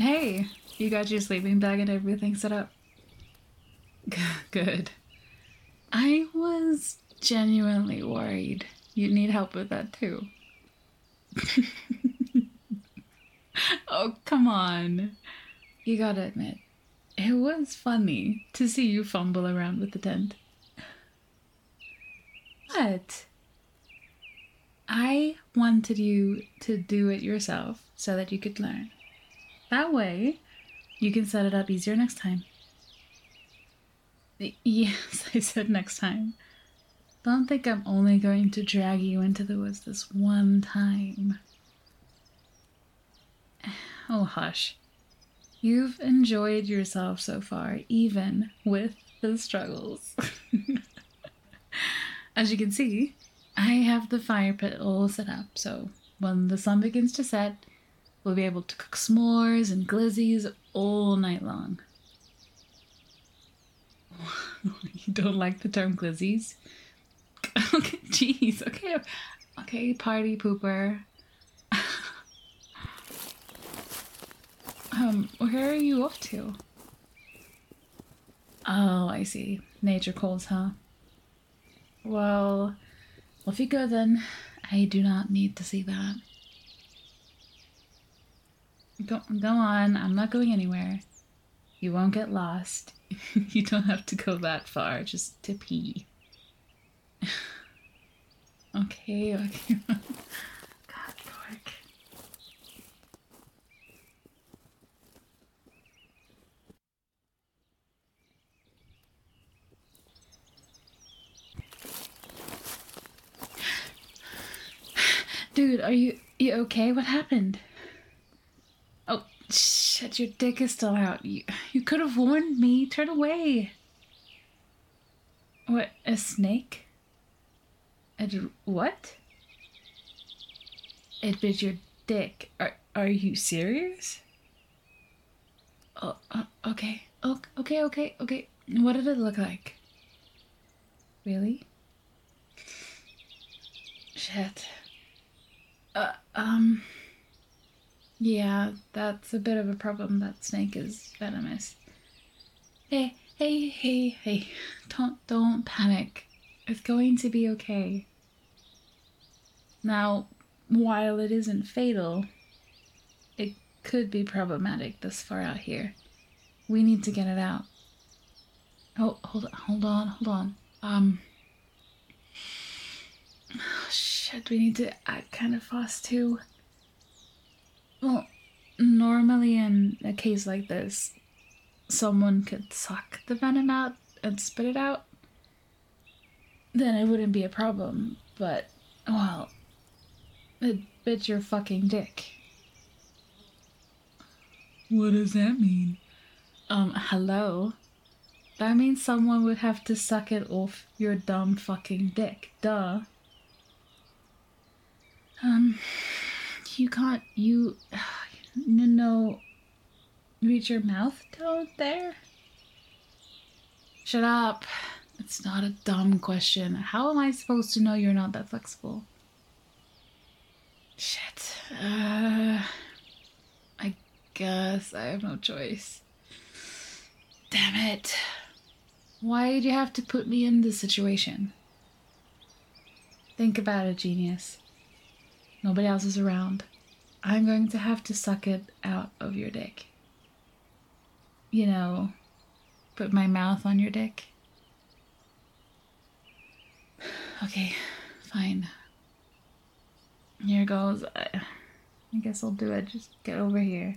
Hey, you got your sleeping bag and everything set up? Good. I was genuinely worried you'd need help with that too. Oh, come on. You gotta admit, it was funny to see you fumble around with the tent. But I wanted you to do it yourself so that you could learn. That way, you can set it up easier next time. Yes, I said next time. Don't think I'm only going to drag you into the woods this one time. Oh, hush. You've enjoyed yourself so far, even with the struggles. As you can see, I have the fire pit all set up, so when the sun begins to set, we'll be able to cook s'mores and glizzies all night long. You don't like the term glizzies? Okay, jeez, okay. Okay, party pooper. Where are you off to? Oh, I see. Nature calls, huh? Well, if you go then, I do not need to see that. Go on, I'm not going anywhere. You won't get lost. You don't have to go that far, just to pee. Okay. God, dork. Dude, are you okay? What happened? Oh, shit, your dick is still out. You could have warned me. Turn away. What, a snake? What? It bit your dick. Are you serious? Oh, okay. Okay. What did it look like? Really? Shit. Uh, um, yeah, that's a bit of a problem. That snake is venomous. Hey. Don't panic. It's going to be okay. Now, while it isn't fatal, it could be problematic this far out here. We need to get it out. Oh, hold on. Shit, we need to act kind of fast too. Well, normally in a case like this, someone could suck the venom out and spit it out. Then it wouldn't be a problem, but, well, it bit your fucking dick. What does that mean? Hello? That means someone would have to suck it off your dumb fucking dick. Duh. Um, you can't, no, reach your mouth down there? Shut up. It's not a dumb question. How am I supposed to know you're not that flexible? Shit. I guess I have no choice. Damn it. Why did you have to put me in this situation? Think about it, genius. Nobody else is around. I'm going to have to suck it out of your dick. You know, put my mouth on your dick. Okay, fine. Here goes. I guess I'll do it. Just get over here.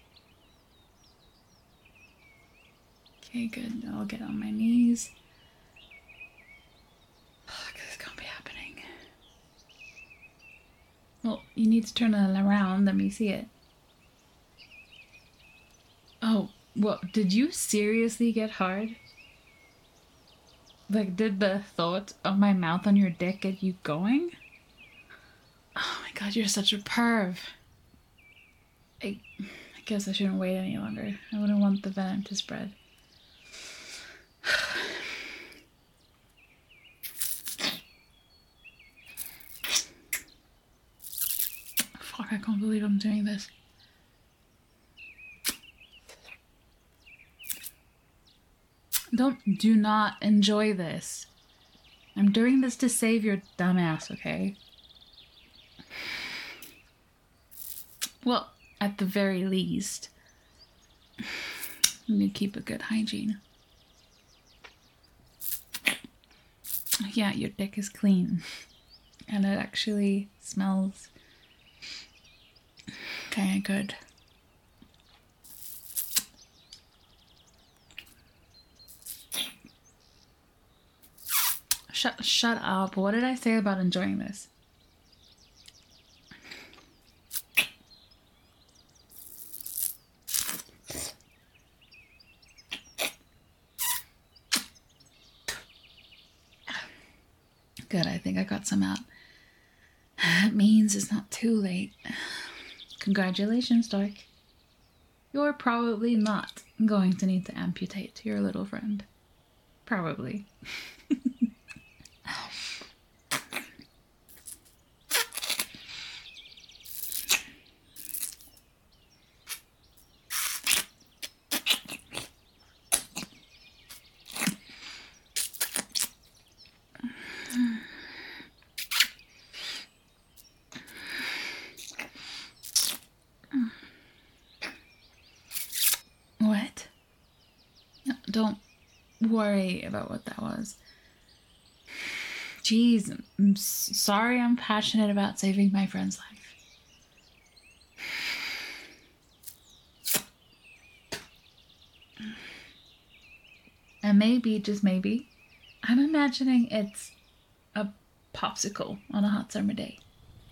Okay, good. I'll get on my knees. Fuck, this is gonna be happening. Well, you need to turn it around. Let me see it. Oh, what? Did you seriously get hard? Like, did the thought of my mouth on your dick get you going? Oh my god, you're such a perv. I guess I shouldn't wait any longer. I wouldn't want the venom to spread. Fuck, I can't believe I'm doing this. do not enjoy this. I'm doing this to save your dumbass, okay? Well, at the very least, you keep a good hygiene. Yeah, your dick is clean. And it actually smells kinda good. Shut up. What did I say about enjoying this? Good, I think I got some out. That means it's not too late. Congratulations, Dark. You're probably not going to need to amputate your little friend. Probably. What? No, don't worry about what that was. Jeez, I'm sorry I'm passionate about saving my friend's life. And maybe, just maybe, I'm imagining it's a popsicle on a hot summer day.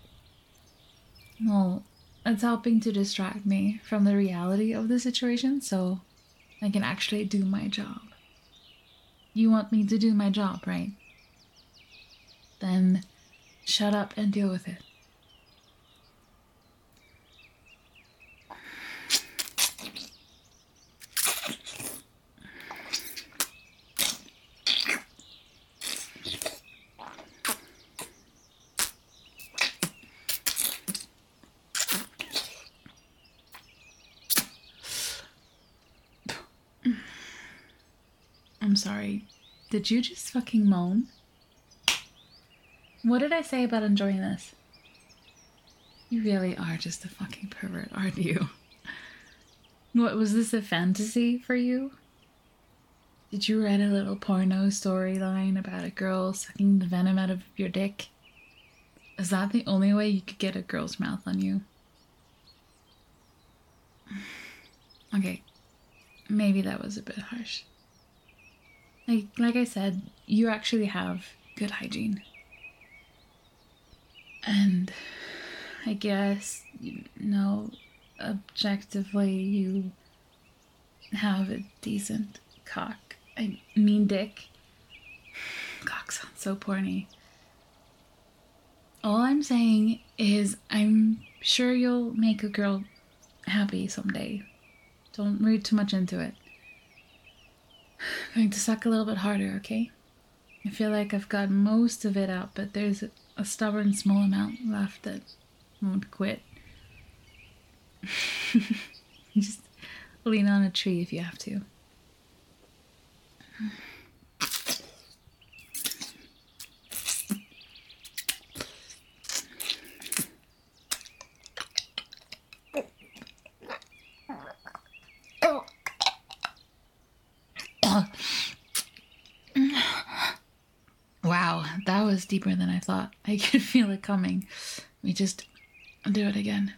Well, it's helping to distract me from the reality of the situation so I can actually do my job. You want me to do my job, right? Then shut up and deal with it. I'm sorry. Did you just fucking moan? What did I say about enjoying this? You really are just a fucking pervert, aren't you? What, was this a fantasy for you? Did you write a little porno storyline about a girl sucking the venom out of your dick? Is that the only way you could get a girl's mouth on you? Okay, maybe that was a bit harsh. Like I said, you actually have good hygiene. And I guess, you know, objectively you have a decent cock. I mean dick. Cock sounds so porny. All I'm saying is I'm sure you'll make a girl happy someday. Don't read too much into it. I'm going to suck a little bit harder, okay? I feel like I've got most of it out, but there's a stubborn small amount left that won't quit. Just lean on a tree if you have to. Wow, that was deeper than I thought. I could feel it coming. Let me just do it again.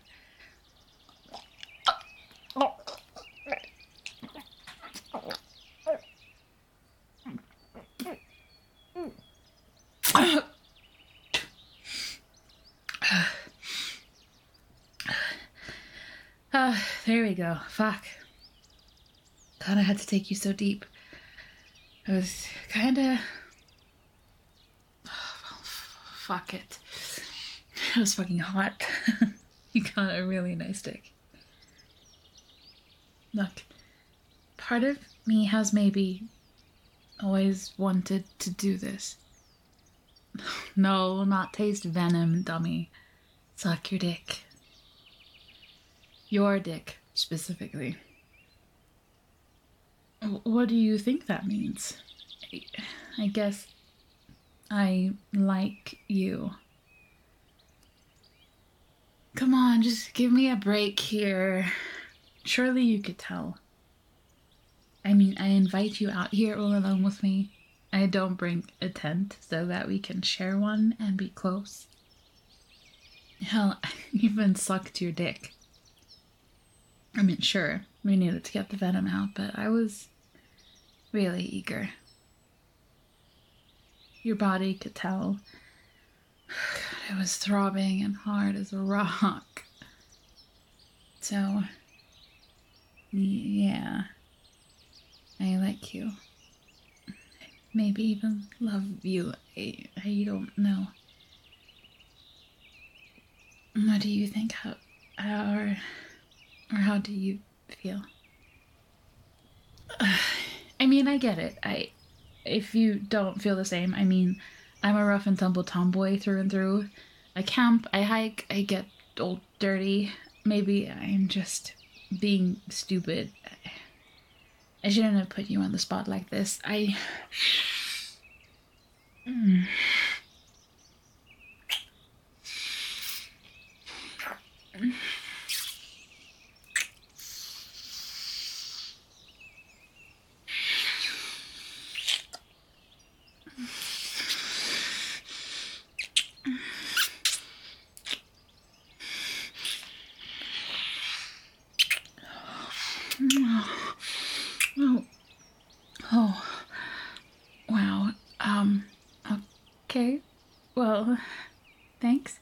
There we go. Fuck. God, I had to take you so deep. It was kinda... Fuck it. It was fucking hot. You got a really nice dick. Look, part of me has maybe always wanted to do this. No, not taste venom, dummy. Suck your dick. Your dick, specifically. What do you think that means? I guess I like you. Come on, just give me a break here. Surely you could tell. I mean, I invite you out here all alone with me. I don't bring a tent so that we can share one and be close. Hell, I even sucked your dick. I mean, sure, we needed to get the venom out, but I was really eager. Your body could tell. God, it was throbbing and hard as a rock. So, yeah, I like you. Maybe even love you. I don't know. What do you think? Or how do you feel? I mean, I get it. If you don't feel the same, I mean, I'm a rough and tumble tomboy through and through. I camp, I hike, I get old dirty. Maybe I'm just being stupid. I shouldn't have put you on the spot like this. Oh, wow. Okay. Well, thanks.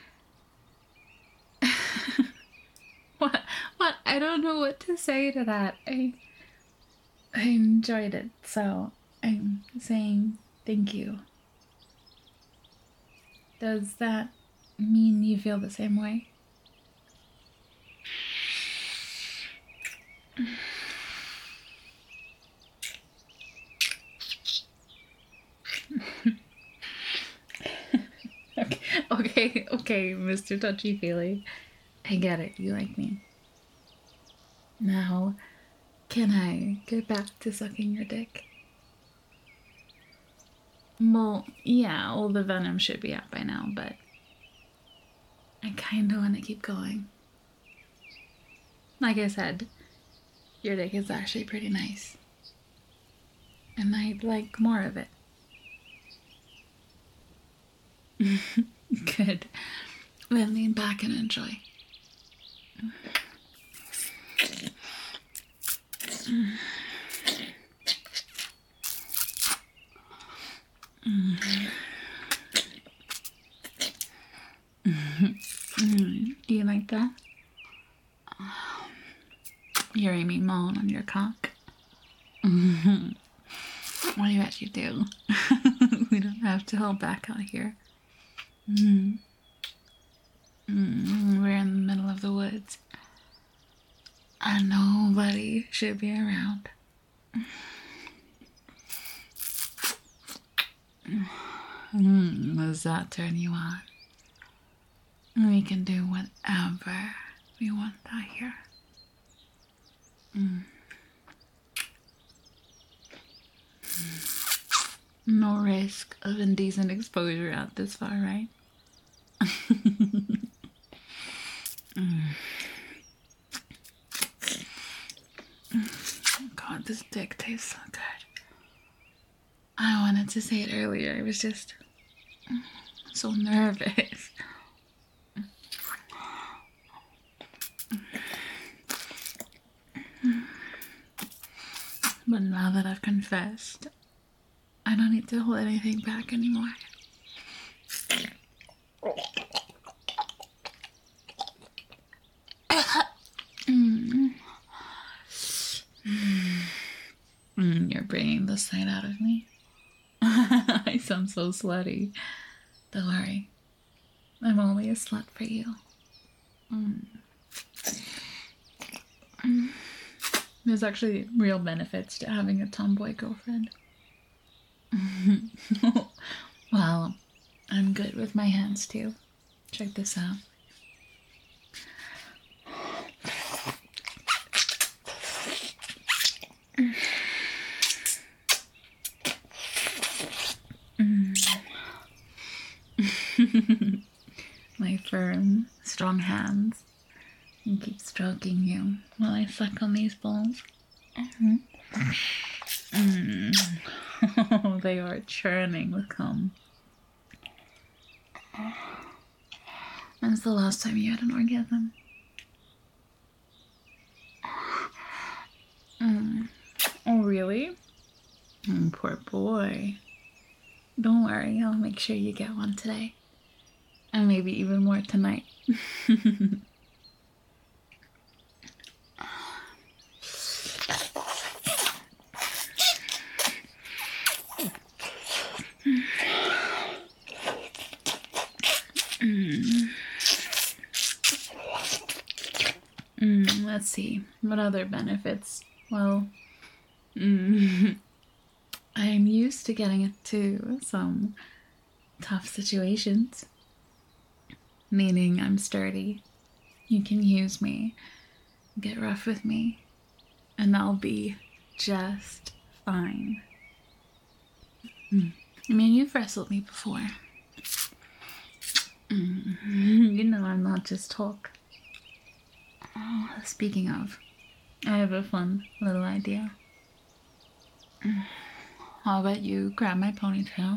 What? What? I don't know what to say to that. I enjoyed it, so I'm saying thank you. Does that mean you feel the same way? Okay, Mr. Touchy Feely. I get it, you like me. Now, can I get back to sucking your dick? Well, yeah, all the venom should be out by now, but I kinda wanna keep going. Like I said, your dick is actually pretty nice. And I'd like more of it. Good. Then lean back and enjoy. Do you like that? Hearing me moan on your cock? What do you actually do? We don't have to hold back out here. We're in the middle of the woods. And nobody should be around. Does that turn you on? We can do whatever we want out here. No risk of indecent exposure out this far, right? God, this dick tastes so good. I wanted to say it earlier. I was just so nervous. But now that I've confessed, I don't need to hold anything back anymore. You're bringing the sight out of me. I sound so slutty. Don't worry. I'm only a slut for you. There's actually real benefits to having a tomboy girlfriend. Well, I'm good with my hands too. Check this out. My firm, strong hands and keep stroking you while I suck on these balls. They are churning with cum. When's the last time you had an orgasm? Oh, really? Poor boy. Don't worry, I'll make sure you get one today. And maybe even more tonight. Let's see. What other benefits? Well, I'm used to getting into some tough situations. Meaning I'm sturdy. You can use me, get rough with me, and I'll be just fine. I mean, you've wrestled me before. You know I'm not just talk. Oh, speaking of, I have a fun little idea. How about you grab my ponytail?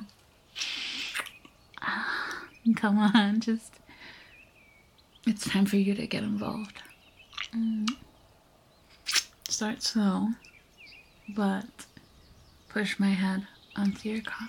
Come on, just... It's time for you to get involved. Start slow, but push my head onto your cock.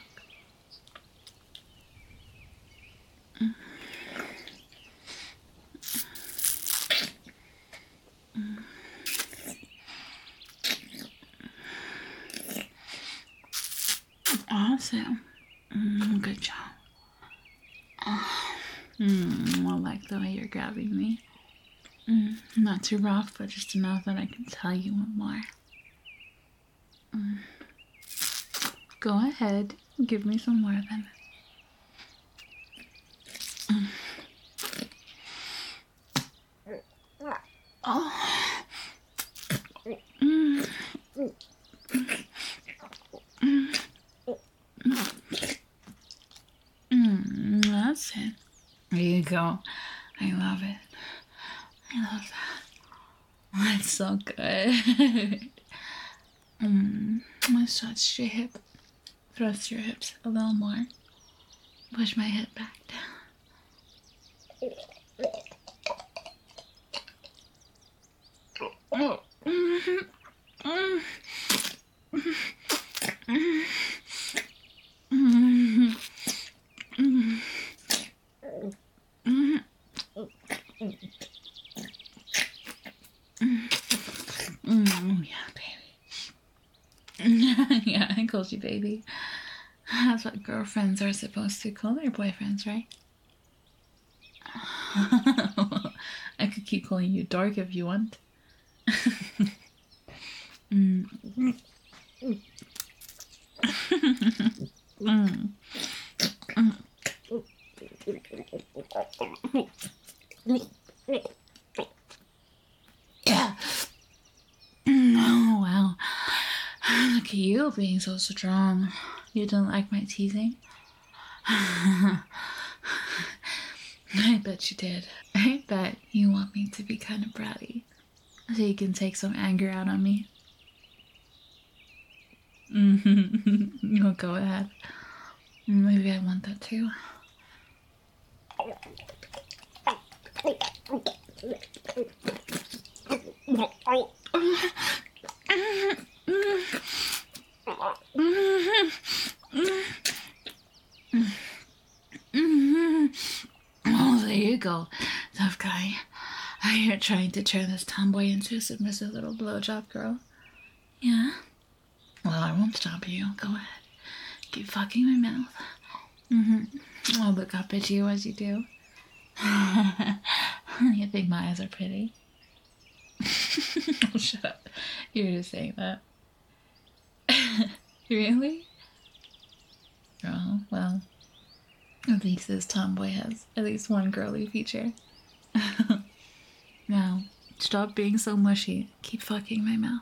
Awesome. Good job. I like the way you're grabbing me. Not too rough, but just enough that I can tell you want more. Go ahead, give me some more then. Oh. That's it. There you go. I love it. I love that. That's so good. Let's touch your hip. Thrust your hips a little more. Push my head back down. Oh. Yeah, baby. Yeah, I called you baby. That's what girlfriends are supposed to call their boyfriends, right? I could keep calling you dork if you want. Oh, wow. Look at you being so strong. You don't like my teasing? I bet you did. I bet you want me to be kind of bratty so you can take some anger out on me. You'll go ahead. Maybe I want that too. Oh, there you go, tough guy. You're trying to turn this tomboy into a submissive little blowjob girl. Yeah? Well, I won't stop you. Go ahead. Keep fucking my mouth. I'll look up at you as you do. You think my eyes are pretty? Oh, shut up. You're just saying that. Really? Oh, well. At least this tomboy has at least one girly feature. Now, stop being so mushy. Keep fucking my mouth.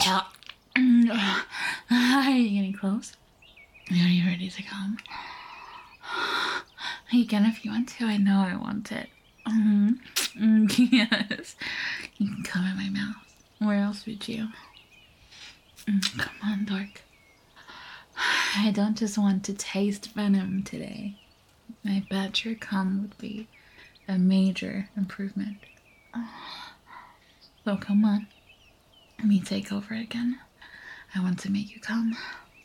Are you getting close? Are you ready to come? You can if you want to. I know I want it. Yes. You can come in my mouth. Where else would you? Come on, dork. I don't just want to taste venom today. I bet your cum would be a major improvement. So come on. Let me take over again. I want to make you come.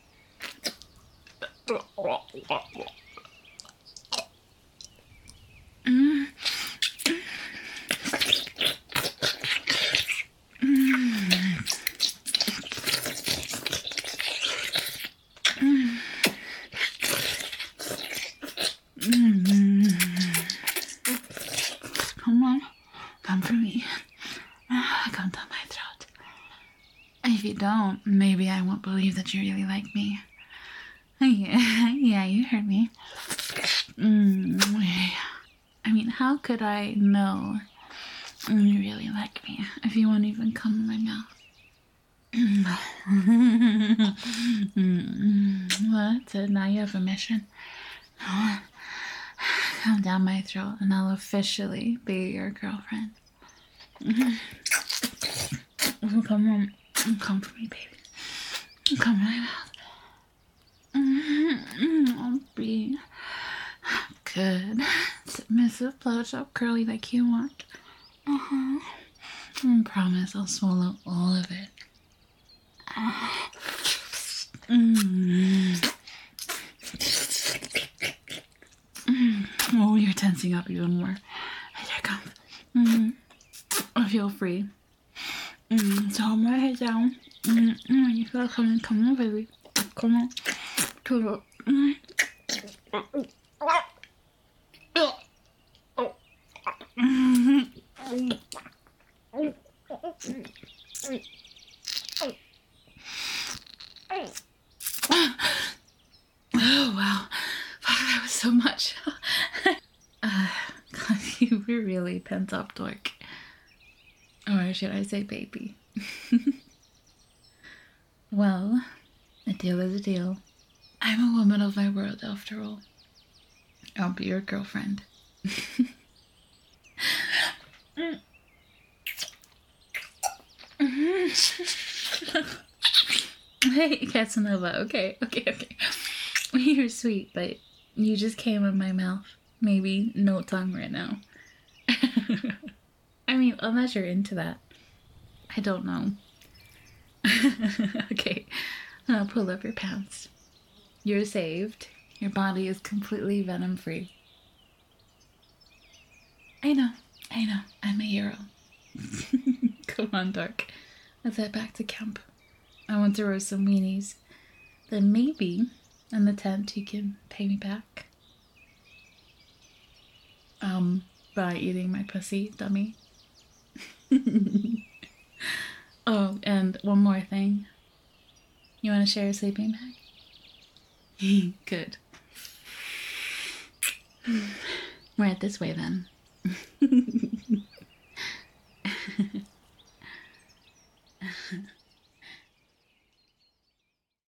Come on, come for me. Come down my throat. If you don't, maybe I won't believe that you really like me. Yeah, you heard me. I mean, how could I know you really like me if you won't even come in my mouth? What? So now you have a mission? Come down my throat and I'll officially be your girlfriend. Come on. Come for me, baby. Come in my mouth. I'll be good. Submissive, blowjob, curly like you want. I promise I'll swallow all of it. Oh, you're tensing up even more. Here it comes. I feel free. So hold my head down. You gotta come on, baby. Come on. To Oh, wow. That was so much. God, you were really pent up, dork. Or should I say baby? Well, a deal is a deal. I'm a woman of my word, after all. I'll be your girlfriend. Hey, Casanova. Okay. You're sweet, but you just came in my mouth. Maybe no tongue right now. I mean, unless you're into that. I don't know. Okay, now pull up your pants. You're saved. Your body is completely venom-free. I know. I'm a hero. Come on, Dark. Let's head back to camp. I want to roast some weenies. Then maybe in the tent you can pay me back. By eating my pussy, dummy. Oh, and one more thing. You want to share a sleeping bag? Good. Right this way then.